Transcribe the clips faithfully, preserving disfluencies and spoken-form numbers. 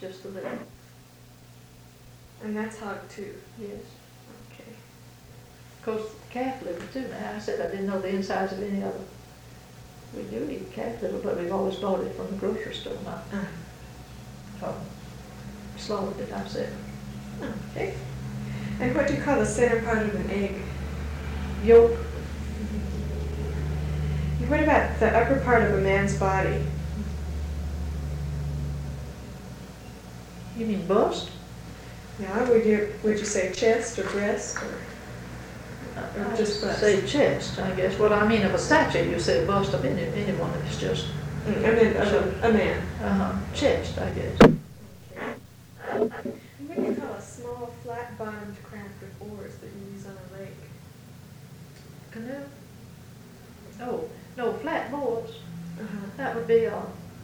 just a little. And that's hog too? Yes. Okay. Of course, calf liver too. Now, I said I didn't know the insides of any other. We do eat calf liver, but we've always bought it from the grocery store, not Uh, from slaughtered it ourselves. okay. And what do you call the center part of an egg? Yolk. And what about the upper part of a man's body? You mean bust? Yeah, would you, would you say chest or breast or? Or I just bust? say chest, I guess. Well, I mean, of a statue, you say bust of any, anyone that's just, Mm, I mean, of a, a man. uh-huh, chest, I guess. And what do you call a small, flat-bottomed craft with oars that you use on a lake? Canoe? Oh, no, flat boards. Uh-huh. That would be a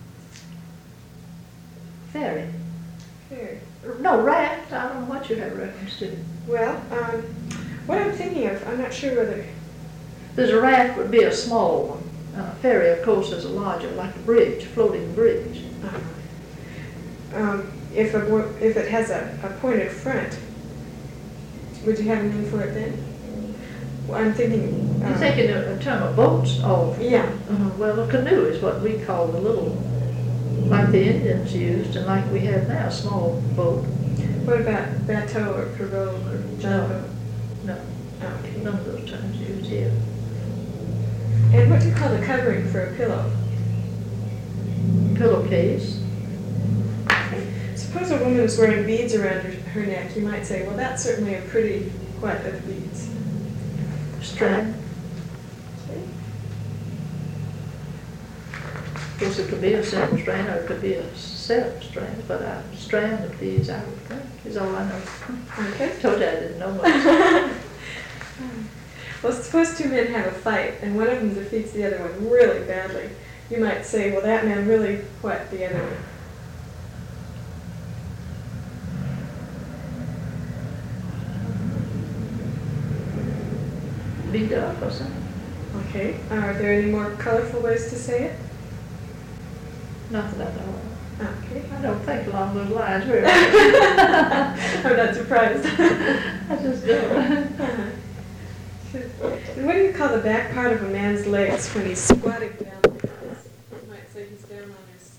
ferry. Ferry. No, raft. I don't know what you have reference to. Well, um, what I'm thinking of, I'm not sure whether, There's a raft would be a small one. And a ferry, of course, is a larger, like a bridge, floating bridge. uh, um, if a, bo- if it has a, a pointed front, would you have a name for it then? Well, I'm thinking. You're um, thinking of a term of boats? Oh, Yeah. uh, well, a canoe is what we call the little, like the Indians used, and like we have now, a small boat. What about bateau or pirogue or jumbo? No, Okay. none of those terms used here. And what do you call the covering for a pillow? Pillowcase. Suppose a woman is wearing beads around her, her neck. You might say, well, that's certainly a pretty what of beads. Strand. Okay. Of course, it could be a simple strand or it could be a set strand, but a strand of these, I would think, is all I know. Okay. Told you I didn't know much. Well, suppose two men have a fight and one of them defeats the other one really badly. You might say, well, that man really what the other one? Beat up or something. Okay. Are there any more colorful ways to say it? Not that I know of. Okay. I don't think along those lines very much. I'm not surprised. I just don't. And what do you call the back part of a man's legs when he's squatting down like this? You might say he's down on his.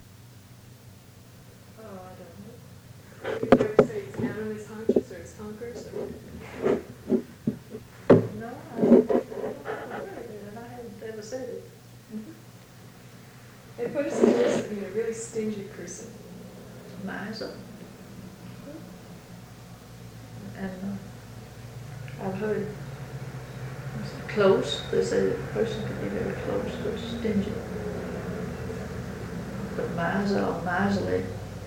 Oh, I don't know. Would you ever say he's down on his haunches or his honkers? Or? No, I don't think and I haven't ever said it. And what is supposed to mean a really stingy person? Miser. And uh, I've heard close, they say that a person can be very close to stingy. But miser or miserly.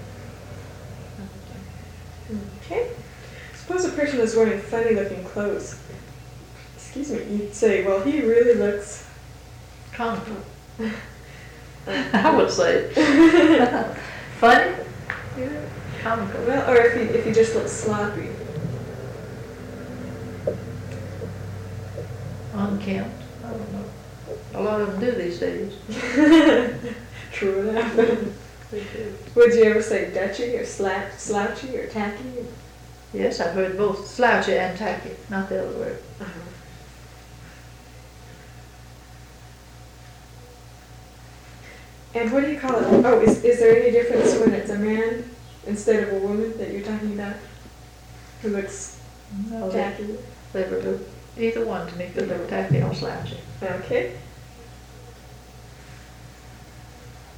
Okay. Suppose a person is wearing funny looking clothes. Excuse me, you'd say, well, he really looks. Comical. I would say. Funny? Yeah. Comical. Well, or if he, if he just looks sloppy. Unkempt. I don't know. A lot of them do these days. True enough. They do. Would you ever say dutchy or slap, slouchy or tacky? Yes, I've heard both slouchy and tacky, not the other word. Uh-huh. And what do you call it? Oh, is, is there any difference when it's a man instead of a woman that you're talking about who looks No, they, tacky? they were either one to me, but they were tacky or slouchy. Okay.